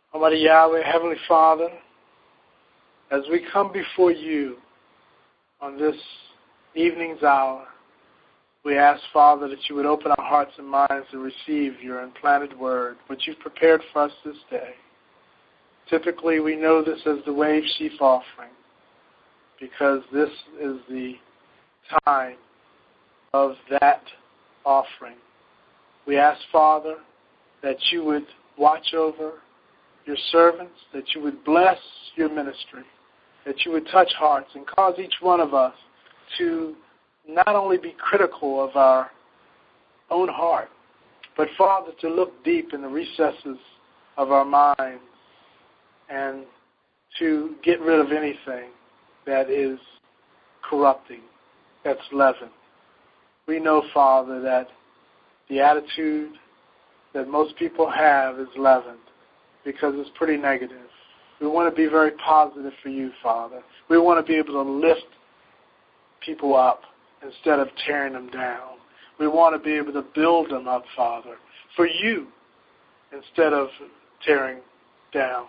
Almighty Yahweh, Heavenly Father, as we come before you on this evening's hour, we ask, Father, that you would open our hearts and minds to receive your implanted word, which you've prepared for us this day. Typically, we know this as the wave sheaf offering, because this is the time of that offering. We ask, Father, that you would watch over your servants, that you would bless your ministry, that you would touch hearts and cause each one of us to not only be critical of our own heart, but, Father, to look deep in the recesses of our minds and to get rid of anything that is corrupting, that's leaven. We know, Father, that the attitude that most people have is leavened because it's pretty negative. We want to be very positive for you, Father. We want to be able to lift people up instead of tearing them down. We want to be able to build them up, Father, for you instead of tearing down.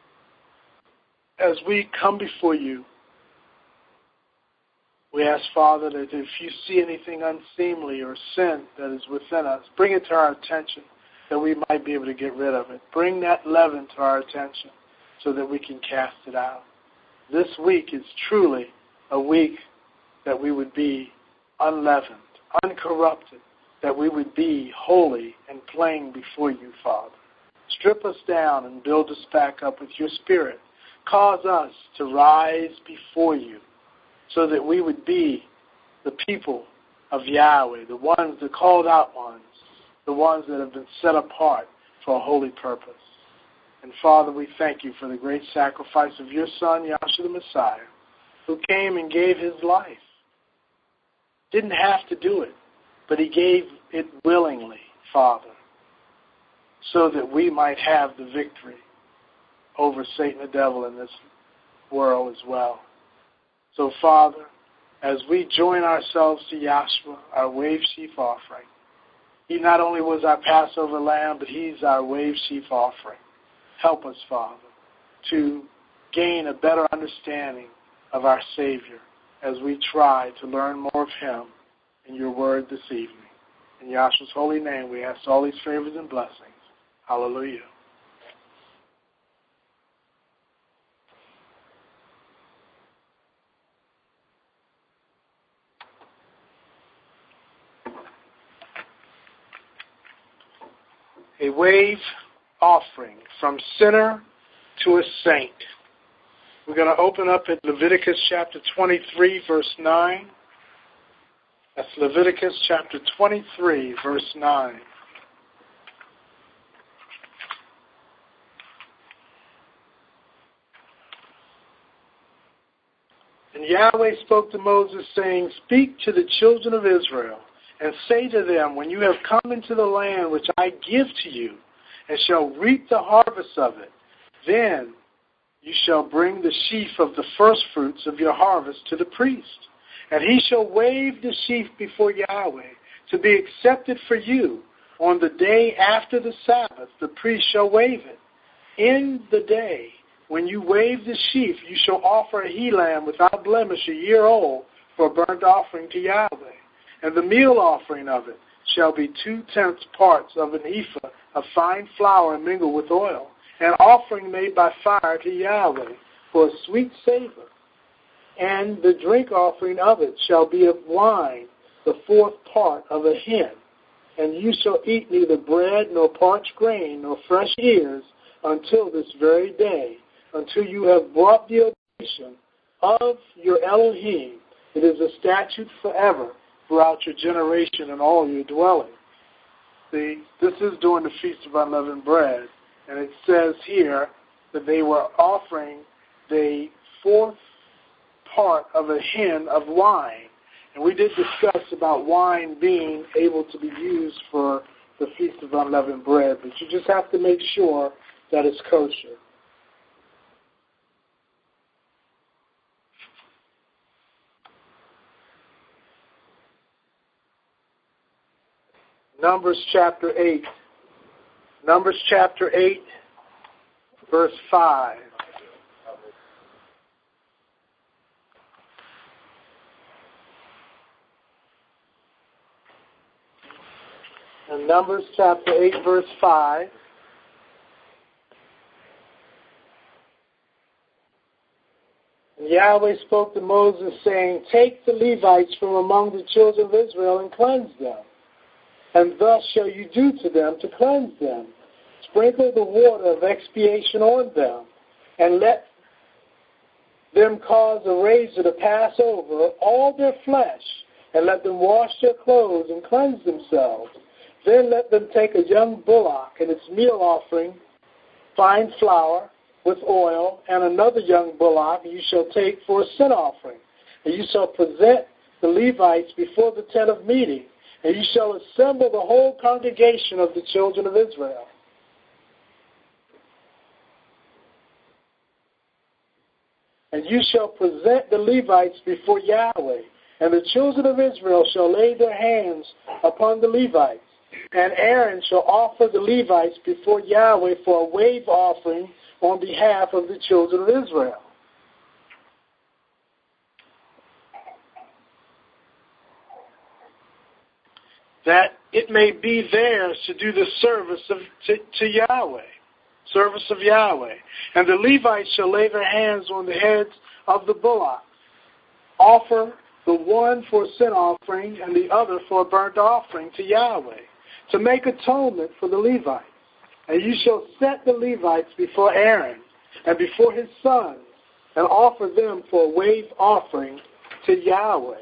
As we come before you, we ask, Father, that if you see anything unseemly or sin that is within us, bring it to our attention that we might be able to get rid of it. Bring that leaven to our attention so that we can cast it out. This week is truly a week that we would be unleavened, uncorrupted, that we would be holy and plain before you, Father. Strip us down and build us back up with your Spirit. Cause us to rise before you so that we would be the people of Yahweh, the ones, the called out ones, the ones that have been set apart for a holy purpose. And Father, we thank you for the great sacrifice of your Son, Yahshua the Messiah, who came and gave his life. Didn't have to do it, but he gave it willingly, Father, so that we might have the victory over Satan the devil in this world as well. So, Father, as we join ourselves to Yahshua, our wave sheaf offering, he not only was our Passover lamb, but he's our wave sheaf offering. Help us, Father, to gain a better understanding of our Savior as we try to learn more of him in your word this evening. In Yahshua's holy name, we ask all these favors and blessings. Hallelujah. A wave offering from sinner to a saint. We're going to open up at Leviticus chapter 23, verse 9. That's Leviticus chapter 23, verse 9. And Yahweh spoke to Moses, saying, "Speak to the children of Israel, and say to them, when you have come into the land which I give to you, and shall reap the harvest of it, then you shall bring the sheaf of the firstfruits of your harvest to the priest. And he shall wave the sheaf before Yahweh, to be accepted for you. On the day after the Sabbath, the priest shall wave it. In the day when you wave the sheaf, you shall offer a he-lamb without blemish, a year old, for a burnt offering to Yahweh. And the meal offering of it shall be 2/10 parts of an ephah of fine flour mingled with oil, an offering made by fire to Yahweh for a sweet savor. And the drink offering of it shall be of wine, the 4th part of a hin. And you shall eat neither bread, nor parched grain, nor fresh ears, until this very day, until you have brought the oblation of your Elohim. It is a statute forever throughout your generation and all your dwellings." See, this is during the Feast of Unleavened Bread. And it says here that they were offering the 4th part of a hin of wine. And we did discuss about wine being able to be used for the Feast of Unleavened Bread, but you just have to make sure that it's kosher. Numbers chapter 8. Numbers chapter 8, verse 5. In Numbers chapter 8, verse 5. And Yahweh spoke to Moses, saying, Take the Levites from among the children of Israel and cleanse them. And thus shall you do to them to cleanse them. Sprinkle the water of expiation on them, and let them cause a razor to pass over all their flesh, and let them wash their clothes and cleanse themselves. Then let them take a young bullock and its meal offering, fine flour with oil, and another young bullock you shall take for a sin offering. And you shall present the Levites before the tent of meeting, and you shall assemble the whole congregation of the children of Israel. And you shall present the Levites before Yahweh, and the children of Israel shall lay their hands upon the Levites. And Aaron shall offer the Levites before Yahweh for a wave offering on behalf of the children of Israel. That it may be theirs to do the service to Yahweh, service of Yahweh. And the Levites shall lay their hands on the heads of the bullocks, offer the one for a sin offering and the other for a burnt offering to Yahweh, to make atonement for the Levites. And you shall set the Levites before Aaron and before his sons, and offer them for a wave offering to Yahweh.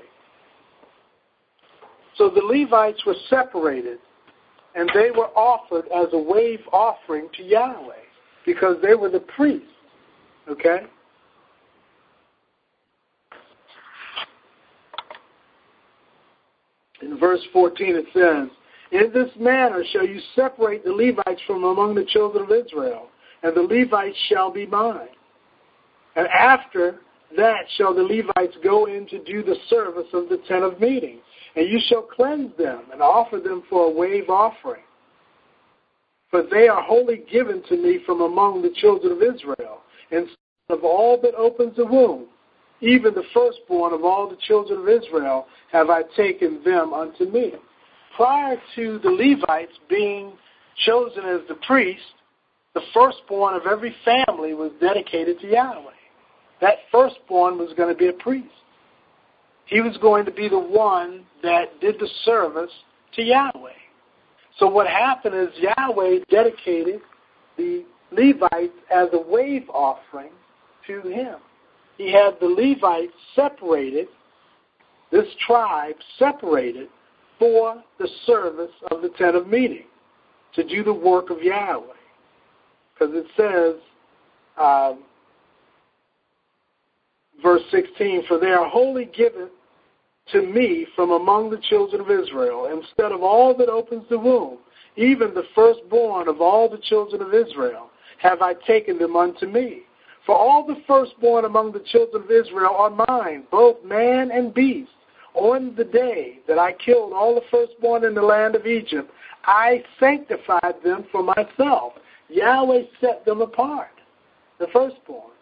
So the Levites were separated, and they were offered as a wave offering to Yahweh, because they were the priests. Okay? In verse 14 it says, In this manner shall you separate the Levites from among the children of Israel, and the Levites shall be mine. And after that shall the Levites go in to do the service of the tent of meeting, and you shall cleanse them and offer them for a wave offering. For they are wholly given to me from among the children of Israel, and of all that opens the womb, even the firstborn of all the children of Israel have I taken them unto me. Prior to the Levites being chosen as the priest, the firstborn of every family was dedicated to Yahweh. That firstborn was going to be a priest. He was going to be the one that did the service to Yahweh. So what happened is Yahweh dedicated the Levites as a wave offering to him. He had the Levites separated, this tribe separated, for the service of the tent of meeting, to do the work of Yahweh. Because it says, verse 16, For they are wholly given to me from among the children of Israel, instead of all that opens the womb, even the firstborn of all the children of Israel, have I taken them unto me. For all the firstborn among the children of Israel are mine, both man and beast. On the day that I killed all the firstborn in the land of Egypt, I sanctified them for myself. Yahweh set them apart, the firstborn.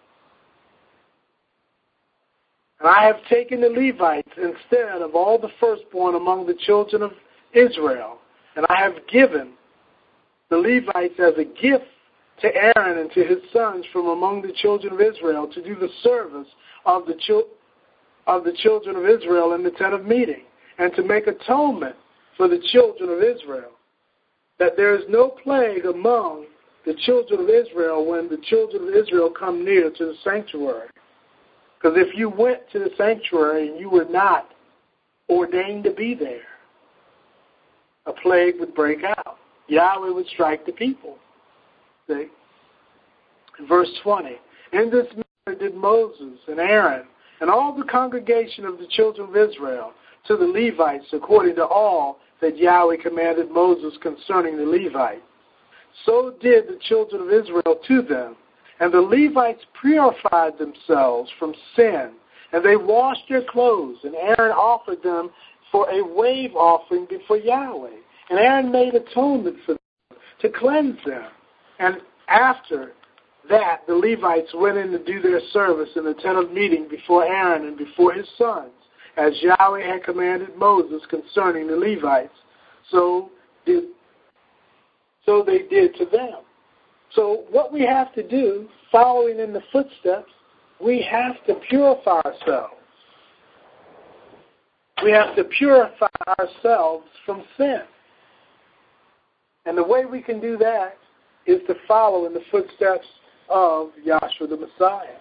And I have taken the Levites instead of all the firstborn among the children of Israel, and I have given the Levites as a gift to Aaron and to his sons from among the children of Israel to do the service of the children of Israel in the tent of meeting, and to make atonement for the children of Israel, that there is no plague among the children of Israel when the children of Israel come near to the sanctuary. Because if you went to the sanctuary and you were not ordained to be there, a plague would break out. Yahweh would strike the people. See? Verse 20, In this manner did Moses and Aaron and all the congregation of the children of Israel to the Levites, according to all that Yahweh commanded Moses concerning the Levites. So did the children of Israel to them. And the Levites purified themselves from sin, and they washed their clothes, and Aaron offered them for a wave offering before Yahweh. And Aaron made atonement for them to cleanse them. And after that, the Levites went in to do their service in the tent of meeting before Aaron and before his sons, as Yahweh had commanded Moses concerning the Levites. So they did to them. So what we have to do, following in the footsteps, we have to purify ourselves. We have to purify ourselves from sin. And the way we can do that is to follow in the footsteps of Yahshua the Messiah.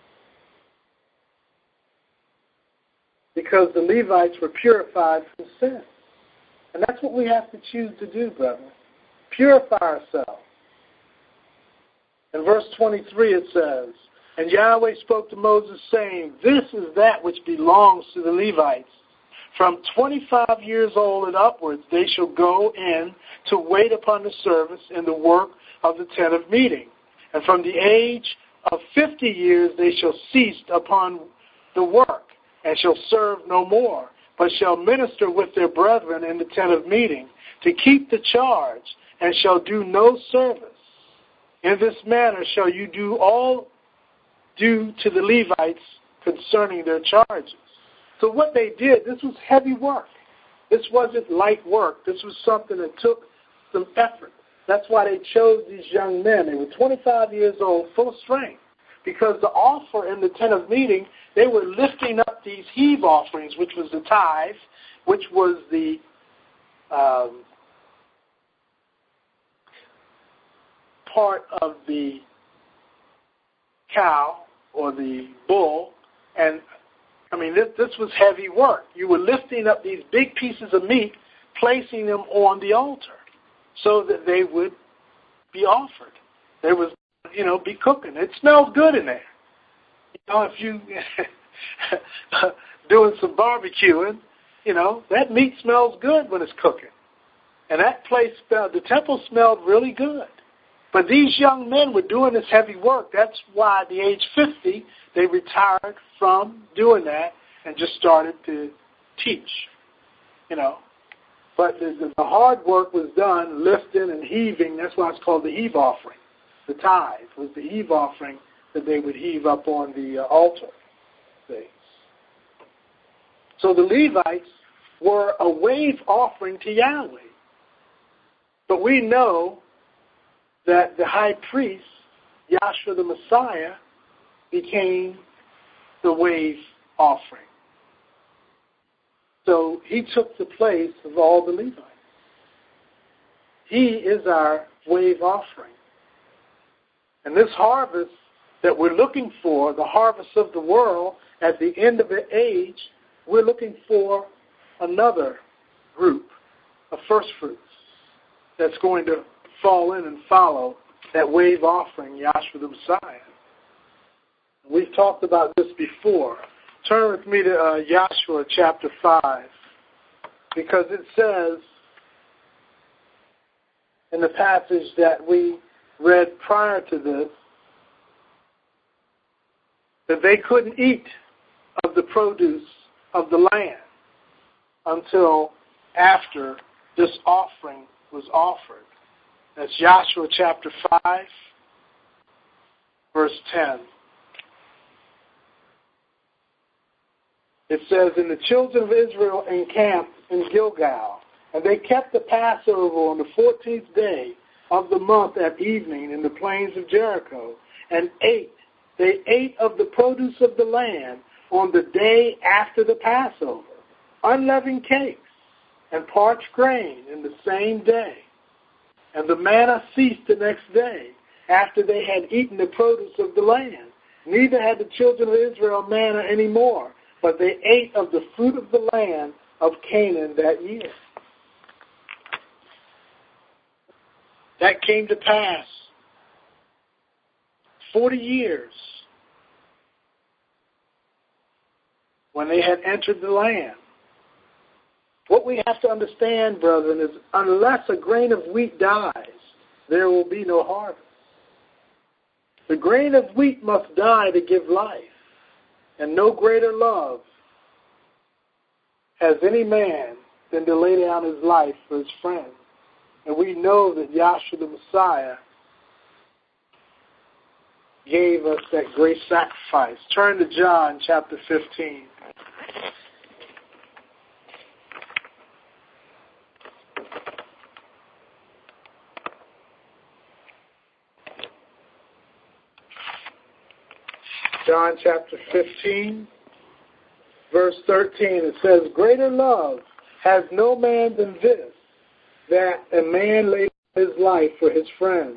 Because the Levites were purified from sin. And that's what we have to choose to do, brethren. Purify ourselves. In verse 23 it says, "And Yahweh spoke to Moses, saying, This is that which belongs to the Levites. From 25 years old and upwards they shall go in to wait upon the service in the work of the tent of meeting. And from the age of 50 years they shall cease upon the work, and shall serve no more, but shall minister with their brethren in the tent of meeting, to keep the charge, and shall do no service. In this manner shall you do all due to the Levites concerning their charges." So what they did, this was heavy work. This wasn't light work. This was something that took some effort. That's why they chose these young men. They were 25 years old, full of strength. Because the offer in the tent of meeting, they were lifting up these heave offerings, which was the tithe, which was the part of the cow or the bull. And I mean, this was heavy work. You were lifting up these big pieces of meat, placing them on the altar so that they would be offered. They was, be cooking. It smells good in there. If you doing some barbecuing, that meat smells good when it's cooking. And that place, the temple smelled really good. But these young men were doing this heavy work. That's why at the age 50, they retired from doing that and just started to teach, But the hard work was done, lifting and heaving. That's why it's called the heave offering. The tithe was the heave offering that they would heave up on the altar. See? So the Levites were a wave offering to Yahweh. But we know that the high priest, Yahshua the Messiah, became the wave offering. So he took the place of all the Levites. He is our wave offering. And this harvest that we're looking for, the harvest of the world, at the end of the age, we're looking for another group of first fruits that's going to fall in and follow that wave offering, Yahshua the Messiah. We've talked about this before. Turn with me to Joshua chapter 5, because it says in the passage that we read prior to this that they couldn't eat of the produce of the land until after this offering was offered. That's Joshua chapter 5, verse 10. It says, "And the children of Israel encamped in Gilgal, and they kept the Passover on the 14th day of the month at evening in the plains of Jericho, and ate. They ate of the produce of the land on the day after the Passover, unleavened cakes and parched grain in the same day. And the manna ceased the next day, after they had eaten the produce of the land. Neither had the children of Israel manna any more, but they ate of the fruit of the land of Canaan that year." That came to pass 40 years when they had entered the land. What we have to understand, brethren, is unless a grain of wheat dies, there will be no harvest. The grain of wheat must die to give life. And no greater love has any man than to lay down his life for his friends. And we know that Yahshua the Messiah gave us that great sacrifice. Turn to John chapter 15. John chapter 15, verse 13, it says, "Greater love has no man than this, that a man lay down his life for his friends.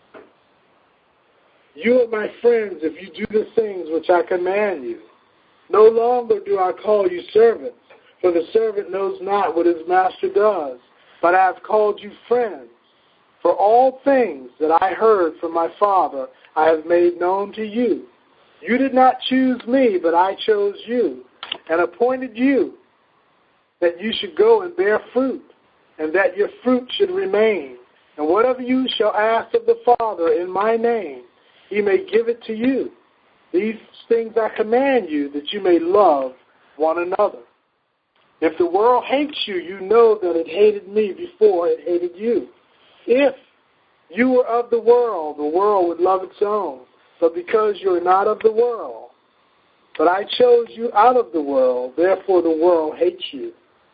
You are my friends if you do the things which I command you. No longer do I call you servants, for the servant knows not what his master does, but I have called you friends. For all things that I heard from my Father I have made known to you. You did not choose me, but I chose you, and appointed you, that you should go and bear fruit, and that your fruit should remain. And whatever you shall ask of the Father in my name, he may give it to you. These things I command you, that you may love one another. If the world hates you, you know that it hated me before it hated you. If you were of the world would love its own. But because you are not of the world, but I chose you out of the world, therefore the world hates you.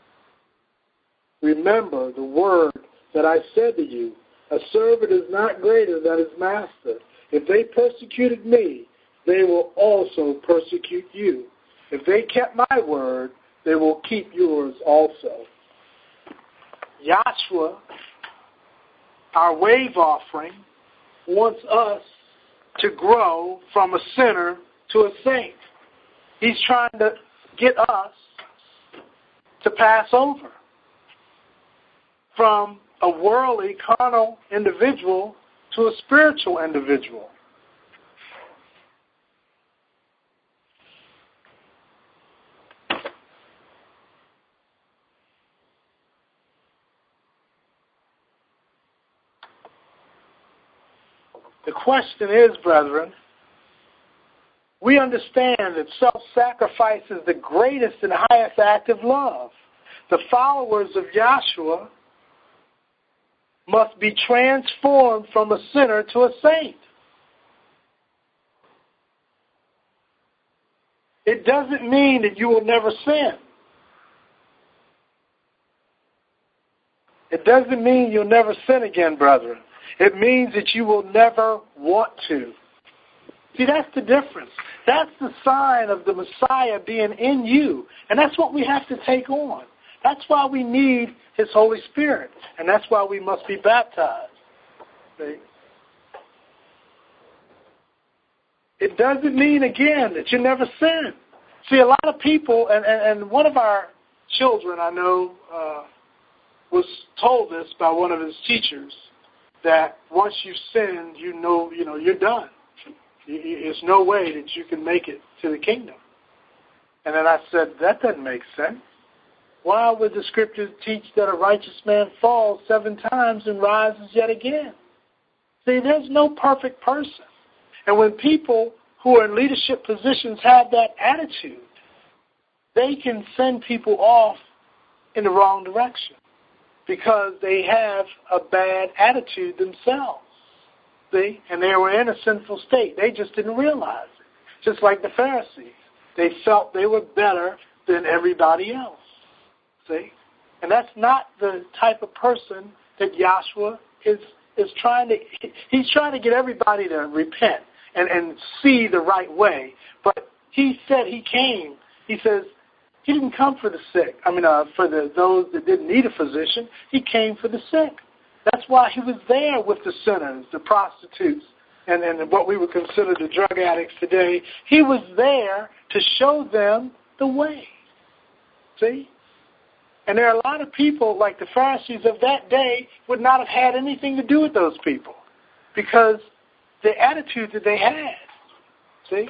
Remember the word that I said to you, a servant is not greater than his master. If they persecuted me, they will also persecute you. If they kept my word, they will keep yours also." Yahshua, our wave offering, wants us to grow from a sinner to a saint. He's trying to get us to pass over from a worldly, carnal individual to a spiritual individual. The question is, brethren, we understand that self-sacrifice is the greatest and highest act of love. The followers of Yahshua must be transformed from a sinner to a saint. It doesn't mean that you will never sin. It doesn't mean you'll never sin again, brethren. It means that you will never want to. See, that's the difference. That's the sign of the Messiah being in you. And that's what we have to take on. That's why we need His Holy Spirit. And that's why we must be baptized. See? It doesn't mean, again, that you never sin. See, a lot of people, and one of our children, I know, was told this by one of his teachers, that once you've sinned, you know, you're done. There's no way that you can make it to the kingdom. And then I said, that doesn't make sense. Why would the scriptures teach that a righteous man falls 7 times and rises yet again? See, there's no perfect person. And when people who are in leadership positions have that attitude, they can send people off in the wrong direction because they have a bad attitude themselves. See? And they were in a sinful state. They just didn't realize it. Just like the Pharisees. They felt they were better than everybody else. See? And that's not the type of person that Yahshua is trying to... He's trying to get everybody to repent and see the right way. But he said he came. He says he didn't come for the sick. For those that didn't need a physician. He came for the sick. That's why he was there with the sinners, the prostitutes, and what we would consider the drug addicts today. He was there to show them the way. See? And there are a lot of people, like the Pharisees of that day, would not have had anything to do with those people because the attitude that they had. See?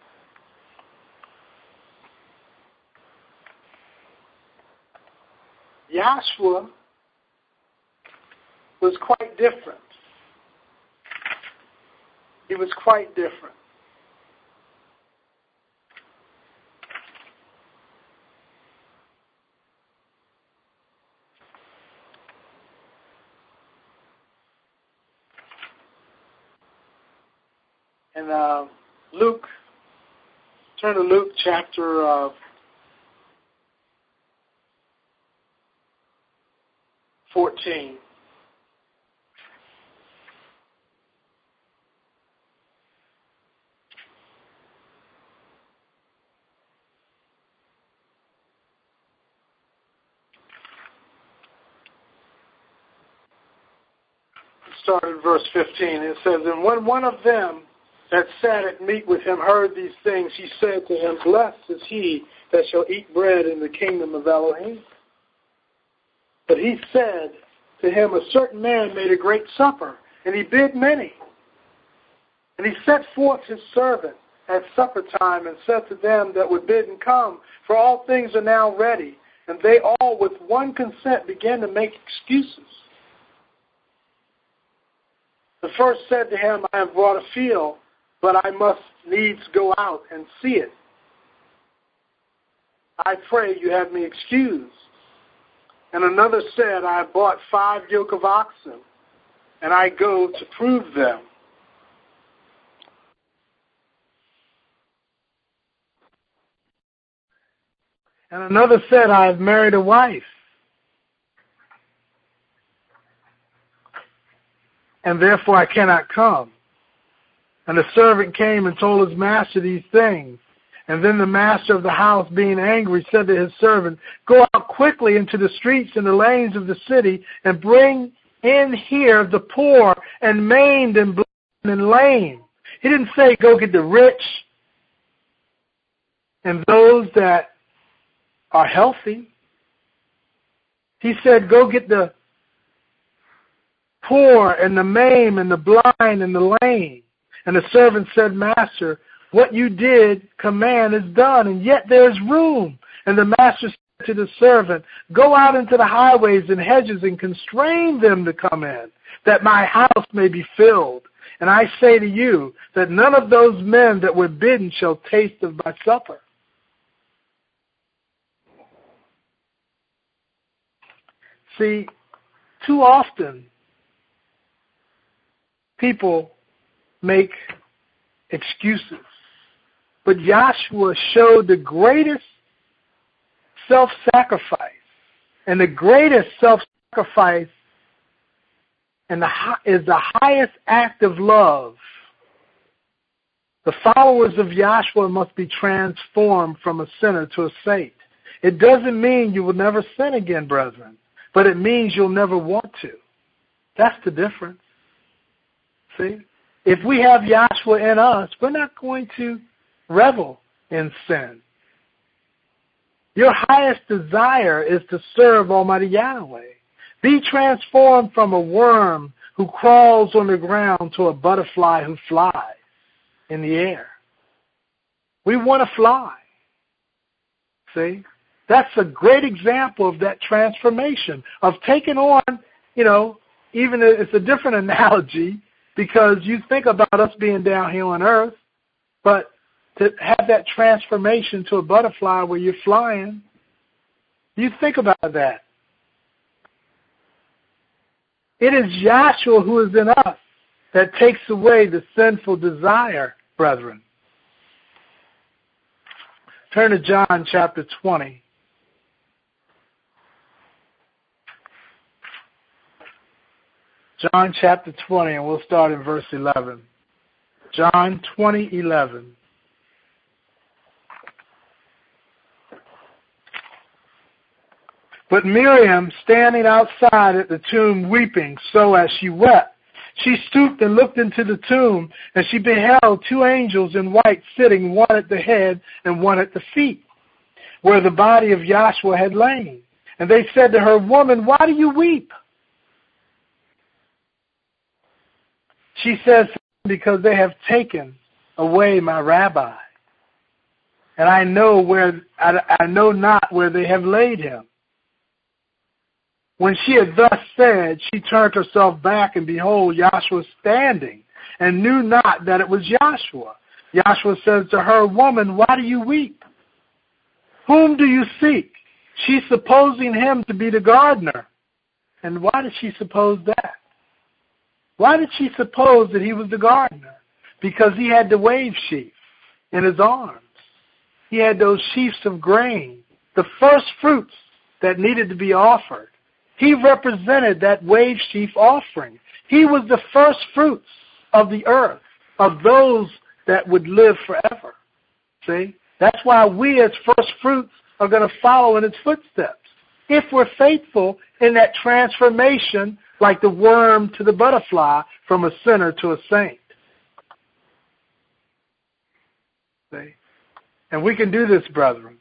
Yahshua was quite different. He was quite different. And Luke, turn to Luke chapter 14. Start at verse 15. It says, "And when one of them that sat at meat with him heard these things, he said to him, Blessed is he that shall eat bread in the kingdom of Elohim. But he said to him, A certain man made a great supper, and he bid many. And he set forth his servant at supper time, and said to them that were bidden, Come, for all things are now ready. And they all with one consent began to make excuses. The first said to him, I have bought a field, but I must needs go out and see it. I pray you have me excused. And another said, I have bought 5 yoke of oxen, and I go to prove them. And another said, I have married a wife, and therefore I cannot come. And the servant came and told his master these things. And then the master of the house, being angry, said to his servant, Go out quickly into the streets and the lanes of the city, and bring in here the poor and maimed and blind and lame. He didn't say go get the rich and those that are healthy. He said go get the poor and the maimed and the blind and the lame. And the servant said, Master, what you did command is done, and yet there is room. And the master said to the servant, Go out into the highways and hedges and constrain them to come in, that my house may be filled. And I say to you that none of those men that were bidden shall taste of my supper. See, too often people make excuses. But Joshua showed the greatest self-sacrifice. And the greatest self-sacrifice is the highest act of love. The followers of Joshua must be transformed from a sinner to a saint. It doesn't mean you will never sin again, brethren, but it means you'll never want to. That's the difference. See? If we have Joshua in us, we're not going to revel in sin. Your highest desire is to serve Almighty Yahweh. Be transformed from a worm who crawls on the ground to a butterfly who flies in the air. We want to fly. See? That's a great example of that transformation, of taking on, even it's a different analogy because you think about us being down here on earth, but to have that transformation to a butterfly where you're flying, you think about that. It is Yahshua who is in us that takes away the sinful desire, brethren. Turn to John chapter 20. John chapter 20, and we'll start in verse 11. John 20:11. But Miriam, standing outside at the tomb weeping, so as she wept, she stooped and looked into the tomb, and she beheld 2 angels in white sitting, one at the head and one at the feet, where the body of Joshua had lain. And they said to her, Woman, why do you weep? She says, Because they have taken away my rabbi, and I know not where they have laid him. When she had thus said, she turned herself back, and behold, Joshua standing, and knew not that it was Joshua. Joshua says to her, Woman, why do you weep? Whom do you seek? She supposing him to be the gardener. And why did she suppose that? Why did she suppose that he was the gardener? because he had the wave sheaf in his arms. He had those sheaves of grain, the first fruits that needed to be offered. He represented that wave sheaf offering. He was the first fruits of the earth, of those that would live forever. See? That's why we as first fruits are going to follow in his footsteps. If we're faithful in that transformation, like the worm to the butterfly, from a sinner to a saint. See? And we can do this, brethren.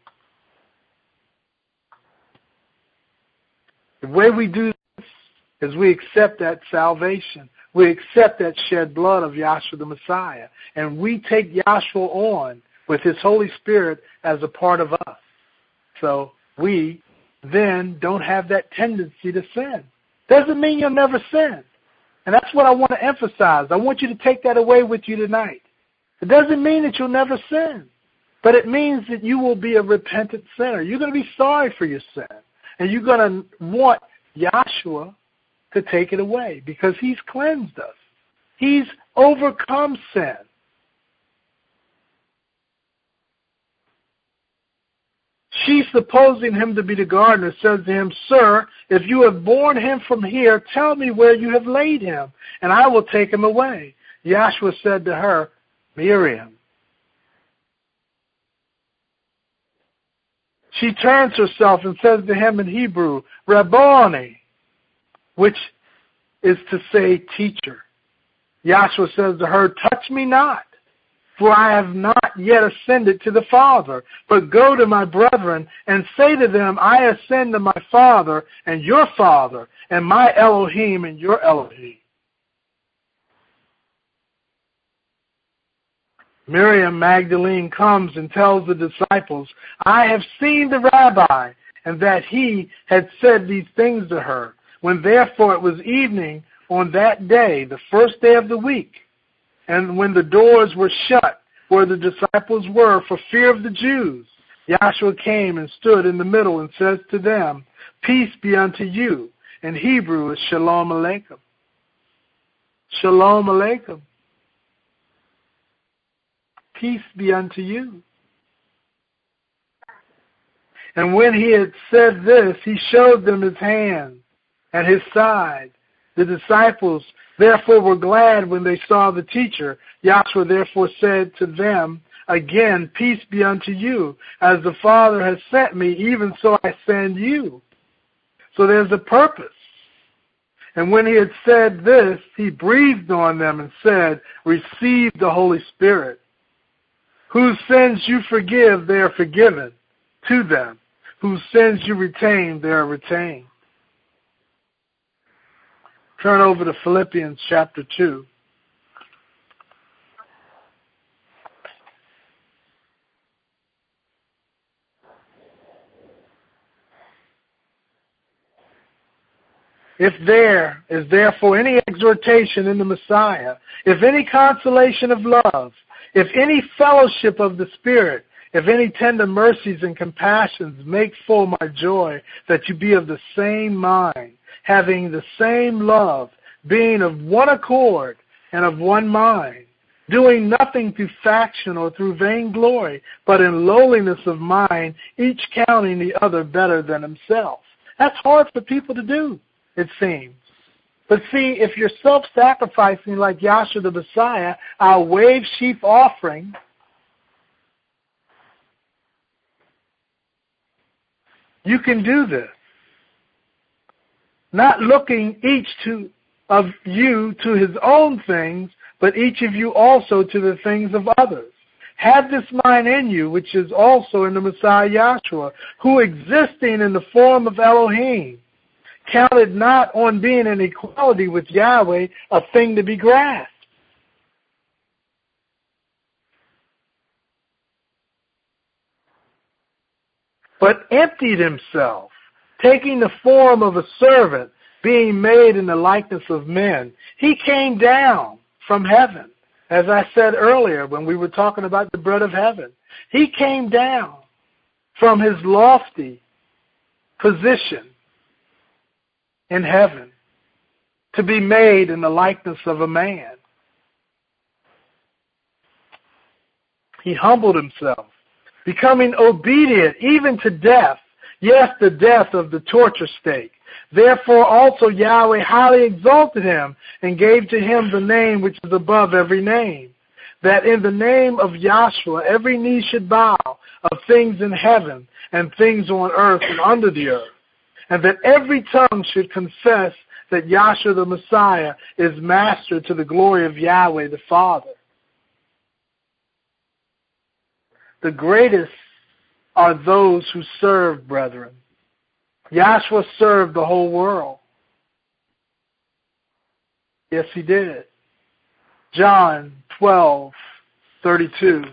The way we do this is we accept that salvation. We accept that shed blood of Yahshua the Messiah. And we take Yahshua on with his Holy Spirit as a part of us. So we then don't have that tendency to sin. Doesn't mean you'll never sin. And that's what I want to emphasize. I want you to take that away with you tonight. It doesn't mean that you'll never sin. But it means that you will be a repentant sinner. You're going to be sorry for your sin. And you're going to want Yahshua to take it away because he's cleansed us. He's overcome sin. She, supposing him to be the gardener, says to him, Sir, if you have borne him from here, tell me where you have laid him, and I will take him away. Yahshua said to her, Miriam. She turns herself and says to him in Hebrew, Rabboni, which is to say teacher. Yahshua says to her, Touch me not, for I have not yet ascended to the Father, but go to my brethren and say to them, I ascend to my Father and your Father, and my Elohim and your Elohim. Miriam Magdalene comes and tells the disciples, I have seen the Rabbi, and that he had said these things to her. When therefore it was evening on that day, the first day of the week, and when the doors were shut where the disciples were for fear of the Jews, Yahshua came and stood in the middle and says to them, Peace be unto you. In Hebrew is Shalom Aleichem. Shalom Aleichem. Peace be unto you. And when he had said this, he showed them his hand and his side. The disciples therefore were glad when they saw the teacher. Yahshua therefore said to them again, Peace be unto you. As the Father has sent me, even so I send you. So there's a purpose. And when he had said this, he breathed on them and said, Receive the Holy Spirit. Whose sins you forgive, they are forgiven to them. Whose sins you retain, they are retained. Turn over to Philippians chapter 2. If there is therefore any exhortation in the Messiah, if any consolation of love, if any fellowship of the Spirit, if any tender mercies and compassions, make full my joy, that you be of the same mind, having the same love, being of one accord and of one mind, doing nothing through faction or through vainglory, but in lowliness of mind, each counting the other better than himself. That's hard for people to do, it seems. But see, if you're self-sacrificing like Yahshua the Messiah, our wave sheaf offering, you can do this. Not looking each of you to his own things, but each of you also to the things of others. Have this mind in you, which is also in the Messiah Yahshua, who existing in the form of Elohim, counted not on being in equality with Yahweh a thing to be grasped, but emptied himself, taking the form of a servant, being made in the likeness of men. He came down from heaven, as I said earlier when we were talking about the bread of heaven. He came down from his lofty position in heaven to be made in the likeness of a man. He humbled himself, becoming obedient even to death, yes, the death of the torture stake. Therefore also Yahweh highly exalted him and gave to him the name which is above every name, that in the name of Yahshua every knee should bow, of things in heaven and things on earth and under the earth, and that every tongue should confess that Yahshua the Messiah is master to the glory of Yahweh the Father. The greatest are those who serve, brethren. Yahshua served the whole world. Yes, he did. John 12:32.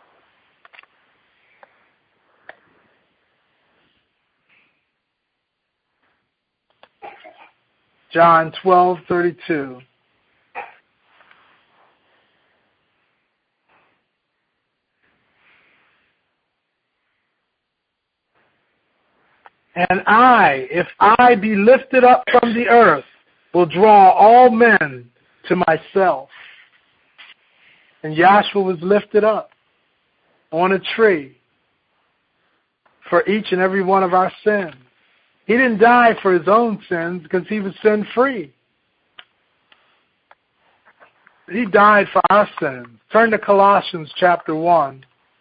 John 12:32. And I, if I be lifted up from the earth, will draw all men to myself. And Yahshua was lifted up on a tree for each and every one of our sins. He didn't die for his own sins because he was sin-free. He died for our sins. Turn to Colossians chapter 1.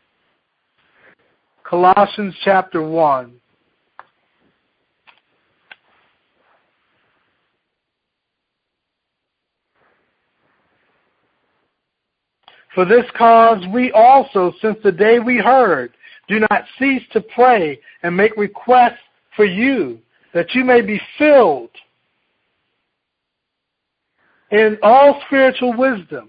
Colossians chapter 1. For this cause we also, since the day we heard, do not cease to pray and make requests for you, that you may be filled in all spiritual wisdom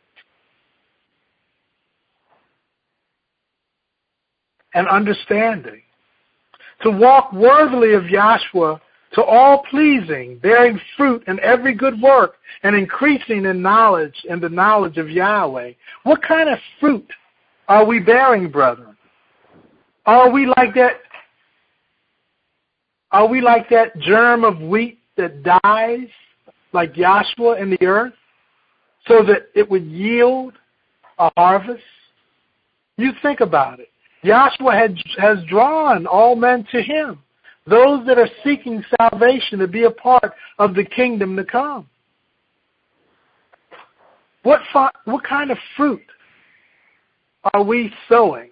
and understanding, to walk worthily of Yahshua, to all pleasing, bearing fruit in every good work, and increasing in knowledge, in the knowledge of Yahweh. What kind of fruit are we bearing, brethren? Are we like that germ of wheat that dies, like Yahshua in the earth, so that it would yield a harvest? You think about it. Yahshua has drawn all men to him, those that are seeking salvation to be a part of the kingdom to come. What kind of fruit are we sowing?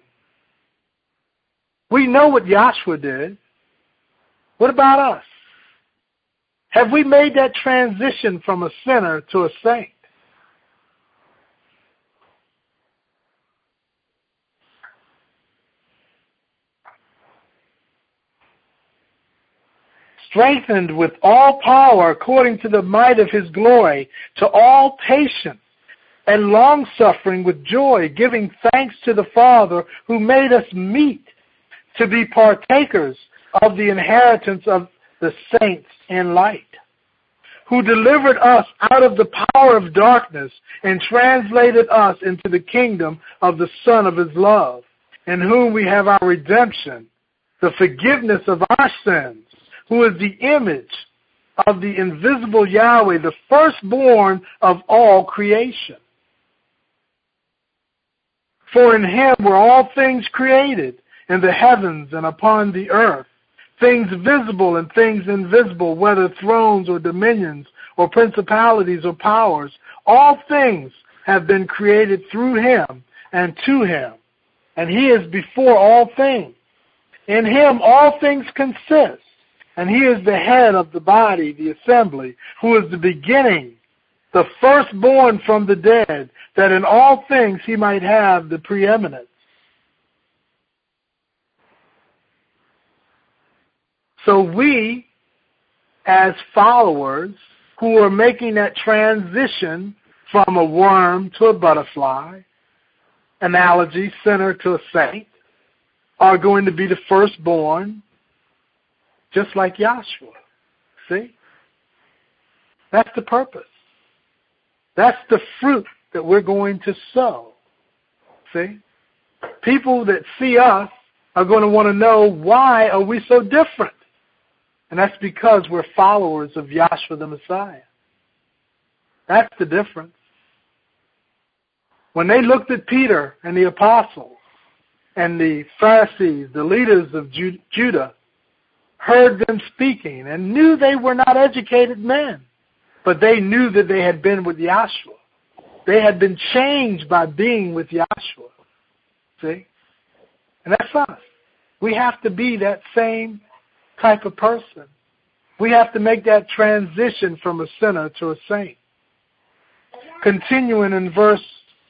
We know what Yahshua did. What about us? Have we made that transition from a sinner to a saint? Strengthened with all power according to the might of his glory, to all patience and long-suffering with joy, giving thanks to the Father who made us meet to be partakers of the inheritance of the saints in light, who delivered us out of the power of darkness and translated us into the kingdom of the Son of his love, in whom we have our redemption, the forgiveness of our sins, who is the image of the invisible Yahweh, the firstborn of all creation. For in him were all things created, in the heavens and upon the earth, things visible and things invisible, whether thrones or dominions or principalities or powers. All things have been created through him and to him, and he is before all things. In him all things consist, and he is the head of the body, the assembly, who is the beginning, the firstborn from the dead, that in all things he might have the preeminence. So we, as followers who are making that transition from a worm to a butterfly, analogy, sinner to a saint, are going to be the firstborn, just like Yahshua. See? That's the purpose. That's the fruit that we're going to sow. See? People that see us are going to want to know, why are we so different? And that's because we're followers of Yahshua the Messiah. That's the difference. When they looked at Peter and the apostles and the Pharisees, the leaders of Judah, heard them speaking and knew they were not educated men, but they knew that they had been with Yahshua. They had been changed by being with Yahshua. See? And that's us. We have to be that same type of person. We have to make that transition from a sinner to a saint. Continuing in verse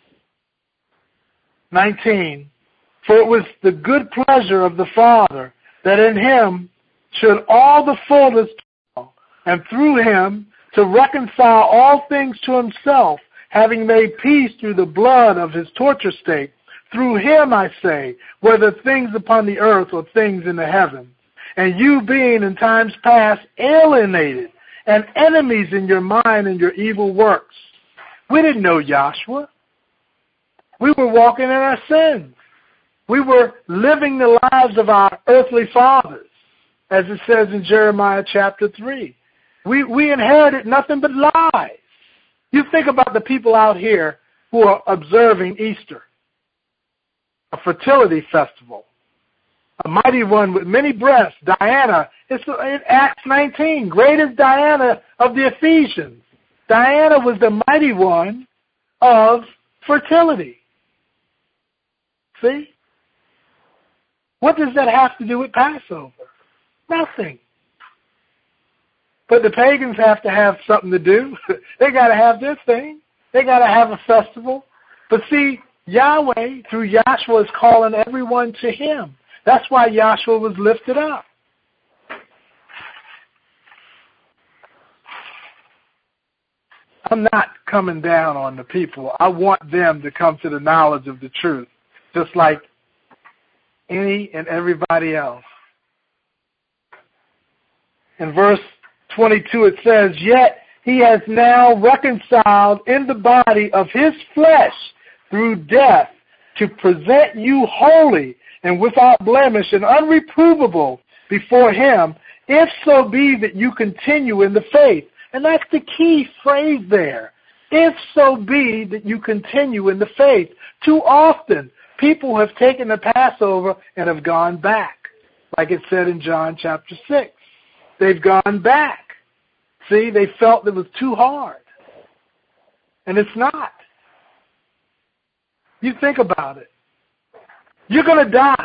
19, for it was the good pleasure of the Father that in him should all the fullness dwell, and through him to reconcile all things to himself, having made peace through the blood of his torture state. Through him, I say, whether things upon the earth or things in the heavens. And you being in times past alienated and enemies in your mind and your evil works. We didn't know Yahshua. We were walking in our sins. We were living the lives of our earthly fathers, as it says in Jeremiah chapter 3. We inherited nothing but lies. You think about the people out here who are observing Easter, a fertility festival, a mighty one with many breasts, Diana. It's in Acts 19, greatest Diana of the Ephesians. Diana was the mighty one of fertility. See? What does that have to do with Passover? Nothing. But the pagans have to have something to do. They got to have their thing. They got to have a festival. But see, Yahweh, through Yahshua, is calling everyone to him. That's why Yahshua was lifted up. I'm not coming down on the people. I want them to come to the knowledge of the truth, just like any and everybody else. In verse 22 it says, yet he has now reconciled in the body of his flesh through death to present you holy and without blemish and unreprovable before him, if so be that you continue in the faith. And that's the key phrase there. If so be that you continue in the faith. Too often, people have taken the Passover and have gone back, like it said in John chapter 6. They've gone back. See, they felt it was too hard. And it's not. You think about it. You're going to die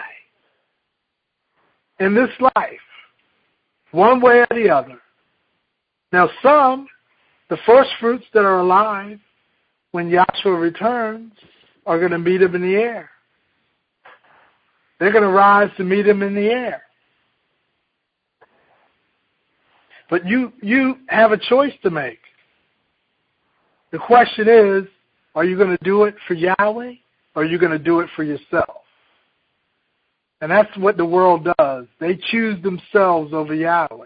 in this life, one way or the other. Now some, the first fruits that are alive, when Yahshua returns, are going to meet him in the air. They're going to rise to meet him in the air. But you have a choice to make. The question is, are you going to do it for Yahweh, or are you going to do it for yourself? And that's what the world does. They choose themselves over Yahweh.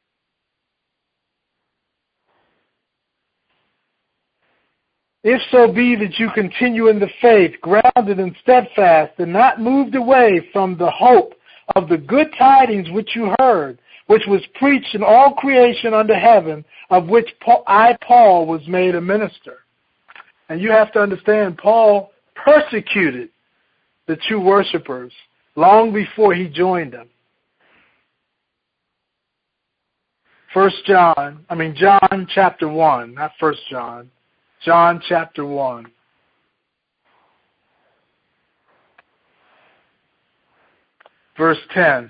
If so be that you continue in the faith, grounded and steadfast, and not moved away from the hope of the good tidings which you heard, which was preached in all creation under heaven, of which I, Paul, was made a minister. And you have to understand, Paul persecuted the true worshipers long before he joined them. John chapter 1, not 1 John. John chapter 1. Verse 10.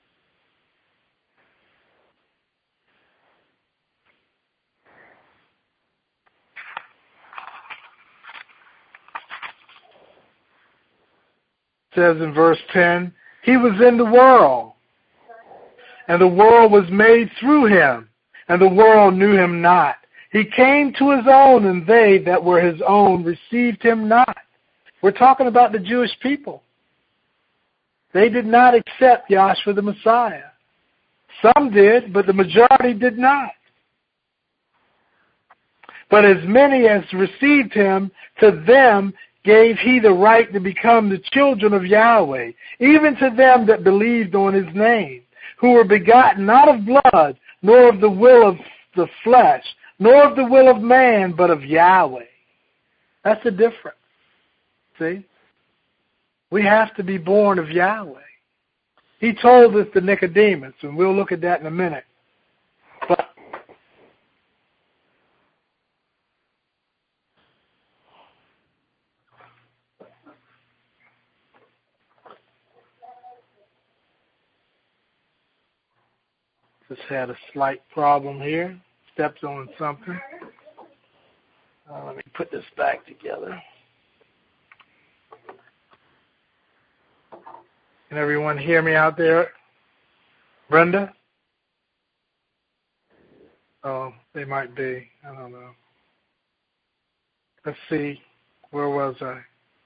Says in verse 10, he was in the world, and the world was made through him, and the world knew him not. He came to his own, and they that were his own received him not. We're talking about the Jewish people. They did not accept Yahshua the Messiah. Some did, but the majority did not. But as many as received him, to them gave he the right to become the children of Yahweh, even to them that believed on his name, who were begotten not of blood, nor of the will of the flesh, nor of the will of man, but of Yahweh. That's the difference. See? We have to be born of Yahweh. He told us to Nicodemus, and we'll look at that in a minute. But just had a slight problem here. Stepped on something. Let me put this back together. Can everyone hear me out there? Brenda? Oh, they might be. I don't know. Let's see. Where was I?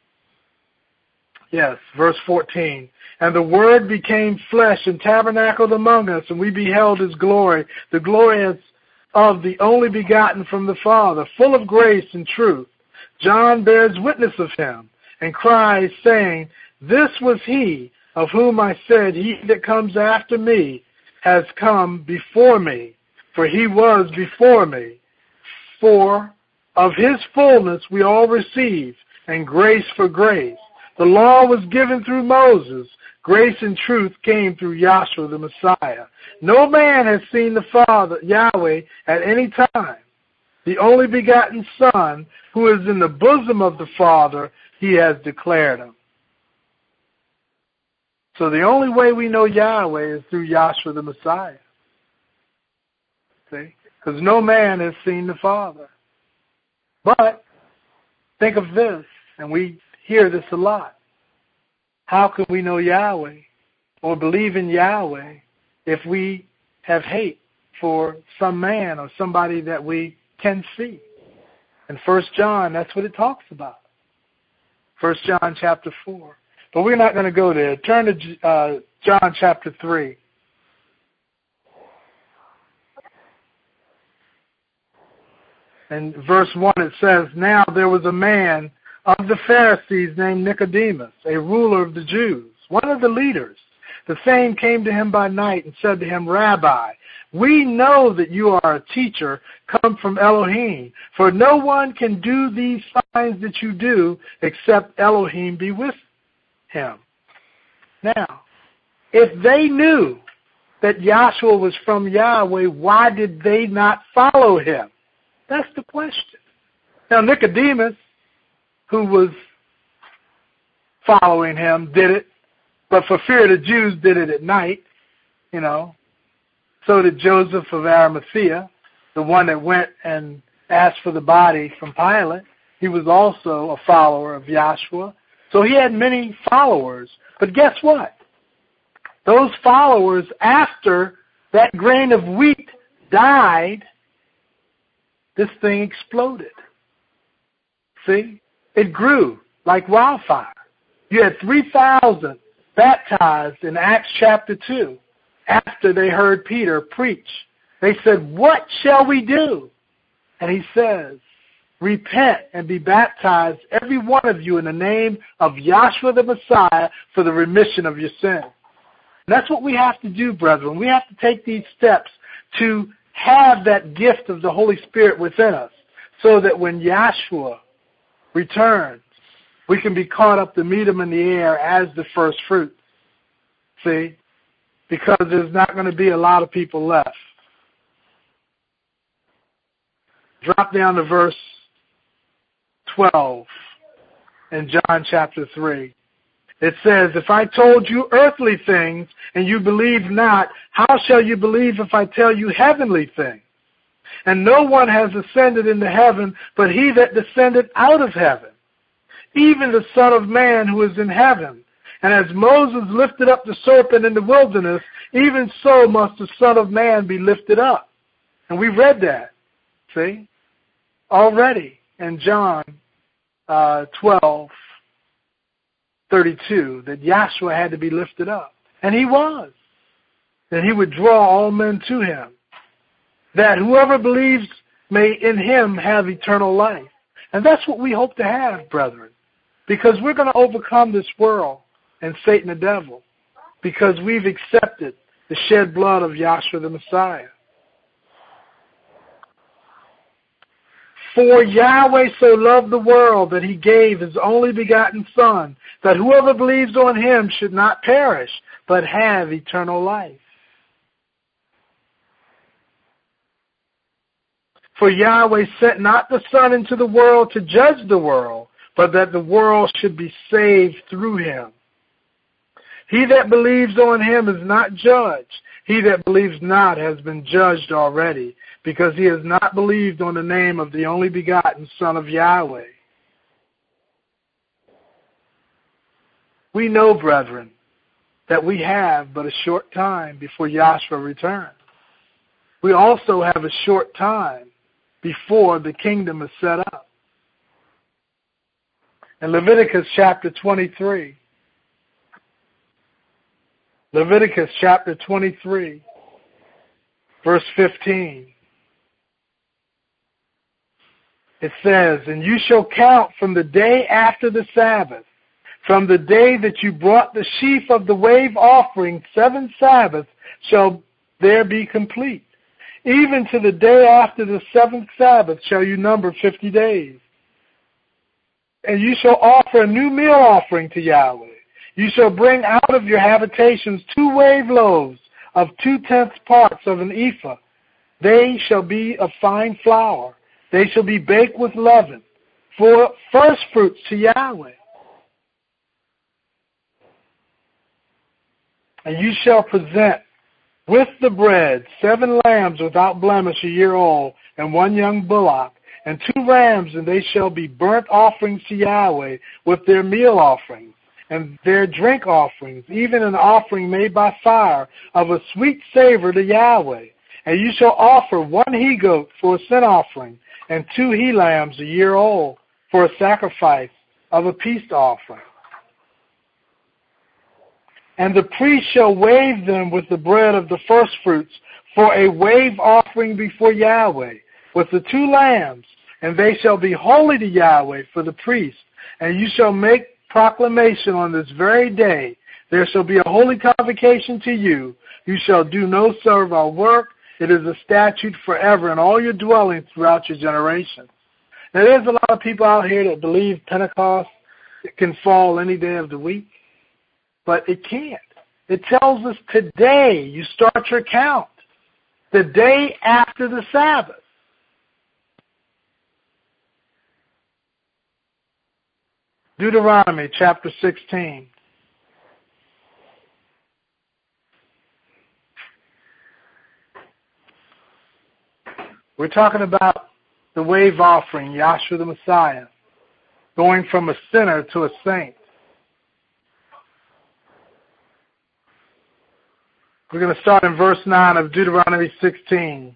Yes, verse 14. And the Word became flesh and tabernacled among us, and we beheld His glory, the glory as of the only begotten from the Father, full of grace and truth. John bears witness of Him, and cries, saying, This was He of whom I said, He that comes after me has come before me, for He was before me. For of His fullness we all receive, and grace for grace. The law was given through Moses. Grace and truth came through Yahshua the Messiah. No man has seen the Father, Yahweh, at any time. The only begotten Son, who is in the bosom of the Father, He has declared Him. So the only way we know Yahweh is through Yahshua the Messiah. See? Because no man has seen the Father. But think of this, and we hear this a lot. How can we know Yahweh or believe in Yahweh if we have hate for some man or somebody that we can see? In 1 John, that's what it talks about. 1 John chapter 4. But we're not going to go there. Turn to John chapter 3. In verse 1 it says, Now there was a man of the Pharisees named Nicodemus, a ruler of the Jews, one of the leaders. The same came to him by night and said to him, Rabbi, we know that you are a teacher come from Elohim, for no one can do these signs that you do except Elohim be with him. Now, if they knew that Yahshua was from Yahweh, why did they not follow him? That's the question. Now, Nicodemus, who was following him, did it, but for fear of the Jews did it at night, you know. So did Joseph of Arimathea, the one that went and asked for the body from Pilate. He was also a follower of Yahshua. So he had many followers. But guess what? Those followers, after that grain of wheat died, this thing exploded. See? It grew like wildfire. You had 3,000 baptized in Acts chapter 2 after they heard Peter preach. They said, what shall we do? And he says, repent and be baptized, every one of you, in the name of Yahshua the Messiah for the remission of your sins. And that's what we have to do, brethren. We have to take these steps to have that gift of the Holy Spirit within us so that when Yahshua returns, we can be caught up to meet him in the air as the first fruits. See? Because there's not going to be a lot of people left. Drop down to verse 12 in John chapter 3. It says, if I told you earthly things and you believe not, how shall you believe if I tell you heavenly things? And no one has ascended into heaven but he that descended out of heaven, even the Son of Man who is in heaven. And as Moses lifted up the serpent in the wilderness, even so must the Son of Man be lifted up. And we read that, see, already in John 12:32, that Yahshua had to be lifted up. And he was. That he would draw all men to him. That whoever believes may in him have eternal life. And that's what we hope to have, brethren. Because we're going to overcome this world and Satan the devil. Because we've accepted the shed blood of Yahshua the Messiah. For Yahweh so loved the world that he gave his only begotten Son, that whoever believes on him should not perish, but have eternal life. For Yahweh sent not the Son into the world to judge the world, but that the world should be saved through him. He that believes on him is not judged. He that believes not has been judged already, because he has not believed on the name of the only begotten Son of Yahweh. We know, brethren, that we have but a short time before Yahshua returns. We also have a short time before the kingdom is set up. In Leviticus chapter 23, Leviticus chapter 23, verse 15, it says, "And you shall count from the day after the Sabbath, from the day that you brought the sheaf of the wave offering, 7 Sabbaths shall there be complete. Even to the day after the 7th Sabbath shall you number 50 days. And you shall offer a new meal offering to Yahweh. You shall bring out of your habitations 2 wave loaves of 2/10 parts of an ephah. They shall be of fine flour. They shall be baked with leaven, for first fruits to Yahweh. And you shall present with the bread 7 lambs without blemish, a year old, and 1 young bullock, and 2 rams, and they shall be burnt offerings to Yahweh with their meal offerings and their drink offerings, even an offering made by fire of a sweet savor to Yahweh. And you shall offer 1 he-goat for a sin offering, and 2 he-lambs a year old for a sacrifice of a peace offering. And the priest shall wave them with the bread of the firstfruits for a wave offering before Yahweh, with the 2 lambs, and they shall be holy to Yahweh for the priest. And you shall make proclamation on this very day, there shall be a holy convocation to you. You shall do no servile work. It is a statute forever in all your dwellings throughout your generations." Now, there's a lot of people out here that believe Pentecost can fall any day of the week, but it can't. It tells us today you start your count, the day after the Sabbath. Deuteronomy chapter 16. We're talking about the wave offering, Yahshua the Messiah, going from a sinner to a saint. We're going to start in verse 9 of Deuteronomy 16.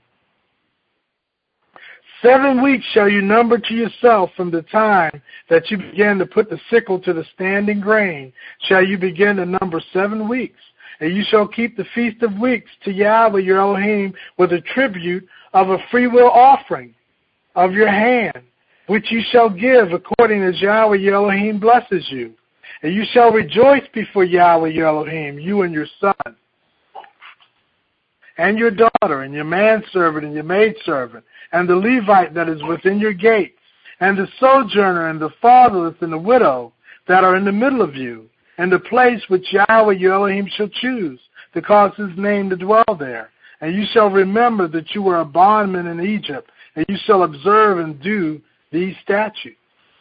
7 weeks shall you number to yourself from the time that you begin to put the sickle to the standing grain, shall you begin to number 7 weeks. And you shall keep the Feast of Weeks to Yahweh your Elohim with a tribute of a freewill offering of your hand, which you shall give according as Yahweh your Elohim blesses you. And you shall rejoice before Yahweh your Elohim, you and your son, and your daughter, and your manservant, and your maidservant, and the Levite that is within your gates, and the sojourner, and the fatherless, and the widow that are in the middle of you, and the place which Yahweh your Elohim shall choose, to cause his name to dwell there. And you shall remember that you were a bondman in Egypt, and you shall observe and do these statutes.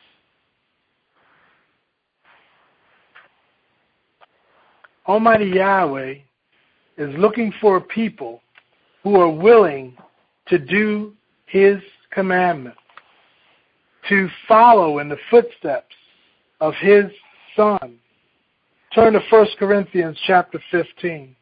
Almighty Yahweh is looking for a people who are willing to do his commandments, to follow in the footsteps of his Son. Turn to 1 Corinthians chapter 15.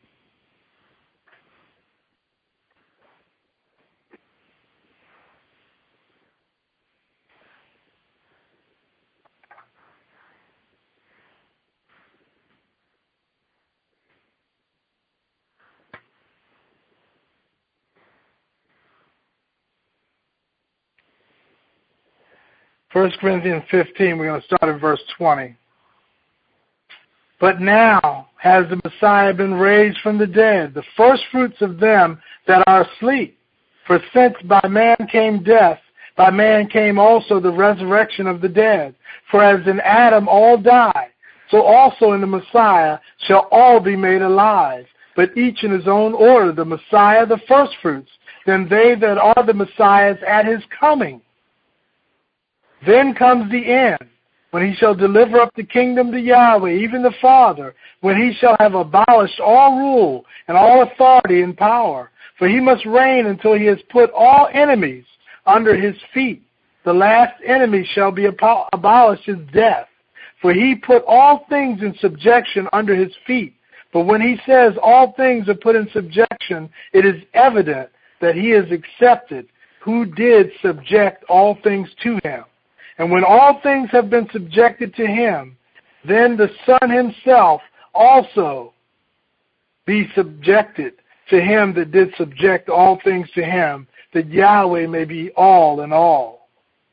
First Corinthians 15, we're going to start in verse 20. But now has the Messiah been raised from the dead, the first fruits of them that are asleep. For since by man came death, By man came also the resurrection of the dead. For as in Adam all die, so also in the Messiah shall all be made alive, but each in his own order, the Messiah the firstfruits, then they that are the Messiahs at his coming. Then comes the end, when he shall deliver up the kingdom to Yahweh, even the Father, when he shall have abolished all rule and all authority and power. For he must reign until he has put all enemies under his feet. The last enemy shall be abolished is death. For he put all things in subjection under his feet. But when he says all things are put in subjection, it is evident that he is accepted who did subject all things to him. And when all things have been subjected to him, then the Son himself also be subjected to him that did subject all things to him, that Yahweh may be all in all.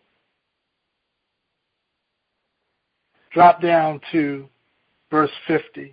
Drop down to verse 50.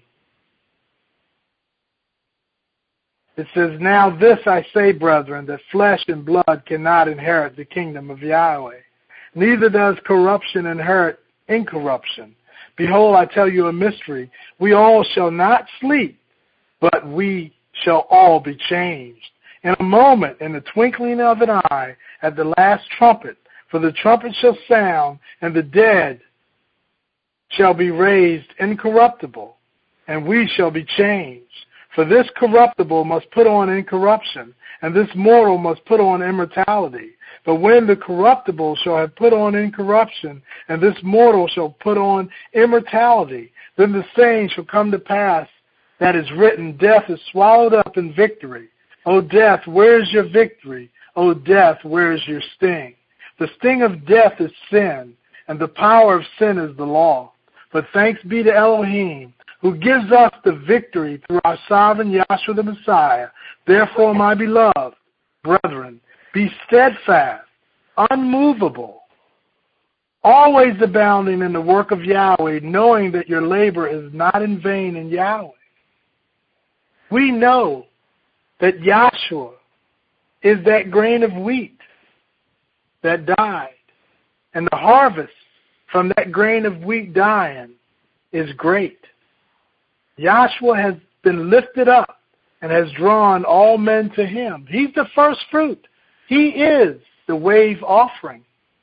It says, Now this I say, brethren, that flesh and blood cannot inherit the kingdom of Yahweh. Neither does corruption inherit incorruption. Behold, I tell you a mystery. We all shall not sleep, but we shall all be changed. In a moment, in the twinkling of an eye, at the last trumpet. For the trumpet shall sound, and the dead shall be raised incorruptible, and we shall be changed. For this corruptible must put on incorruption, and this mortal must put on immortality. But when the corruptible shall have put on incorruption, and this mortal shall put on immortality, then the saying shall come to pass that is written, Death is swallowed up in victory. O death, where is your victory? O death, where is your sting? The sting of death is sin, and the power of sin is the law. But thanks be to Elohim, who gives us the victory through our sovereign Yahshua the Messiah. Therefore, my beloved brethren, be steadfast, unmovable, always abounding in the work of Yahweh, knowing that your labor is not in vain in Yahweh. We know that Yahshua is that grain of wheat that died, and the harvest from that grain of wheat dying is great. Yahshua has been lifted up and has drawn all men to him. He's the first fruit. He is the wave offering.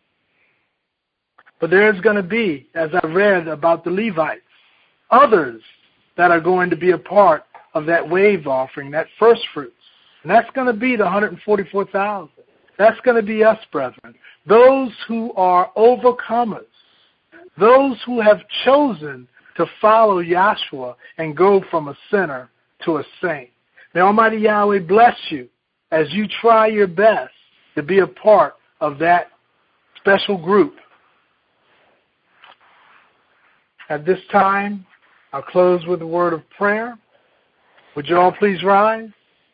But there's going to be, as I read about the Levites, others that are going to be a part of that wave offering, that first fruits. And that's going to be the 144,000. That's going to be us, brethren. Those who are overcomers. Those who have chosen to follow Yahshua and go from a sinner to a saint. May Almighty Yahweh bless you as you try your best to be a part of that special group. At this time, I'll close with a word of prayer. Would you all please rise?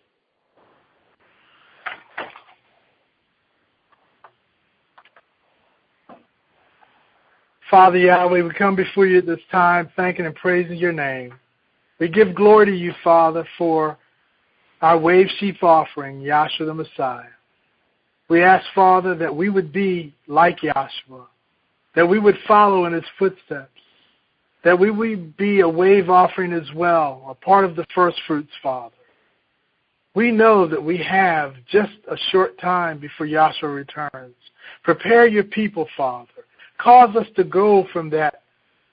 Father Yahweh, we come before you at this time thanking and praising your name. We give glory to you, Father, for our wave sheaf offering, Yahshua the Messiah. We ask, Father, that we would be like Yahshua, that we would follow in his footsteps, that we would be a wave offering as well, a part of the first fruits, Father. We know that we have just a short time before Yahshua returns. Prepare your people, Father. Cause us to go from that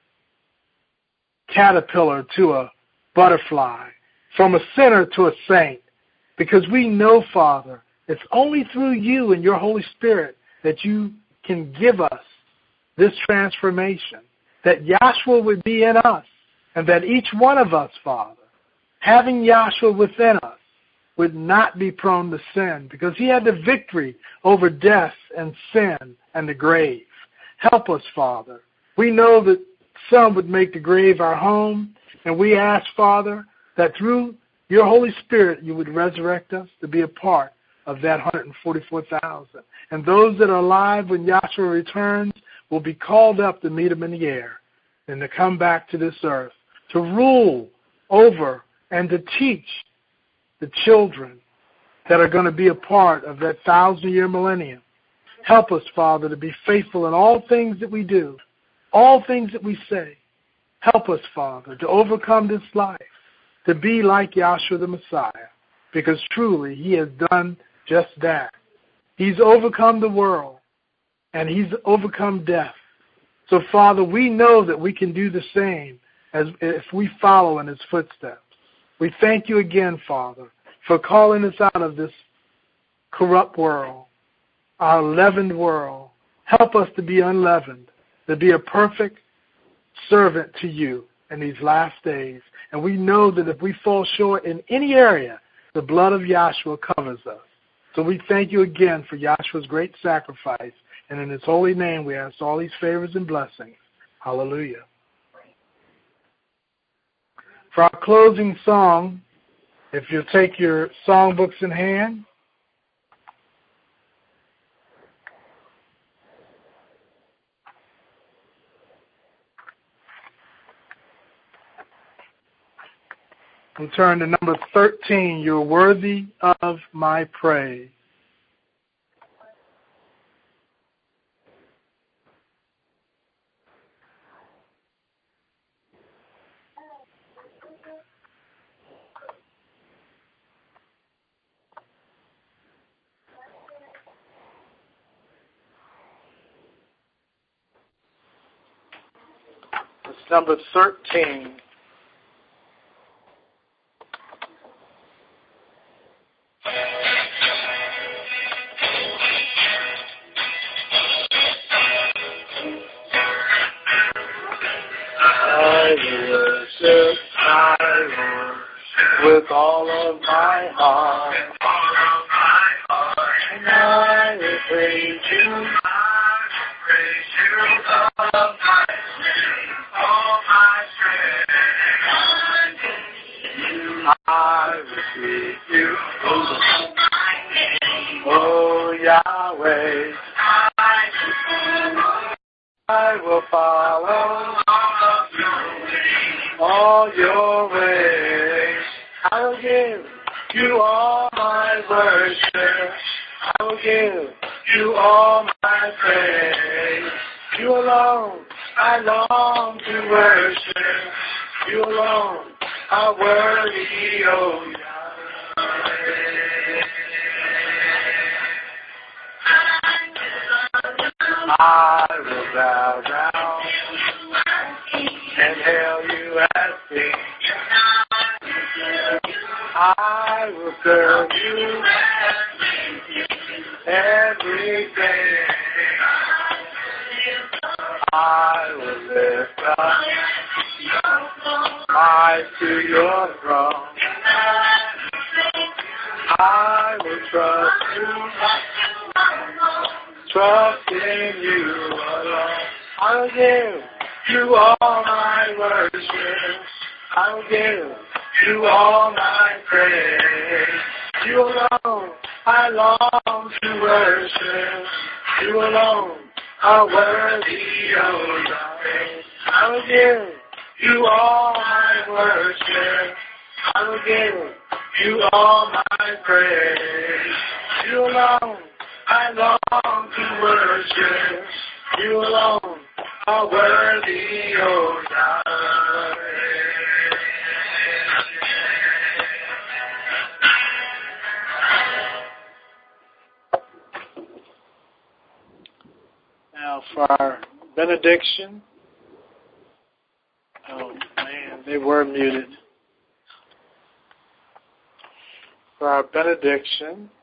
caterpillar to a butterfly, from a sinner to a saint, because we know, Father, it's only through you and your Holy Spirit that you can give us this transformation, that Yahshua would be in us, and that each one of us, Father, having Yahshua within us, would not be prone to sin, because he had the victory over death and sin and the grave. Help us, Father. We know that some would make the grave our home, and we ask, Father, that through your Holy Spirit you would resurrect us to be a part of that 144,000. And those that are alive when Yahshua returns will be called up to meet him in the air and to come back to this earth, to rule over and to teach the children that are going to be a part of that 1,000-year millennium. Help us, Father, to be faithful in all things that we do, all things that we say. Help us, Father, to overcome this life, to be like Yahshua the Messiah, because truly He has done just that. He's overcome the world, and He's overcome death. So, Father, we know that we can do the same as if we follow in His footsteps. We thank You again, Father, for calling us out of this corrupt world, our leavened world. Help us to be unleavened, to be a perfect servant to You in these last days. And we know that if we fall short in any area, the blood of Yahshua covers us. So we thank You again for Yahshua's great sacrifice. And in His holy name, we ask all these favors and blessings. Hallelujah. For our closing song, if you'll take your songbooks in hand. We'll turn to number 13, You're Worthy of My Praise. It's number 13. With all of my heart, and I will praise You, all my strength, I will seek You, oh Yahweh, I will follow all Your ways. I will give You all my worship. I will give You all my praise. You alone I long to worship. You alone are worthy, oh Yahweh. I will bow down and hail You as King. I will serve You everything. I will lift up my eyes to Your throne. I will trust in You alone. I will give You all my worship. I will give You all my praise. You alone I long to worship. You alone are worthy, oh Yahweh. I will give You all my worship. I will give You all my praise. You alone I long to worship. You alone are worthy, oh Yahweh. Now for our benediction. Oh man, they were muted. For our benediction,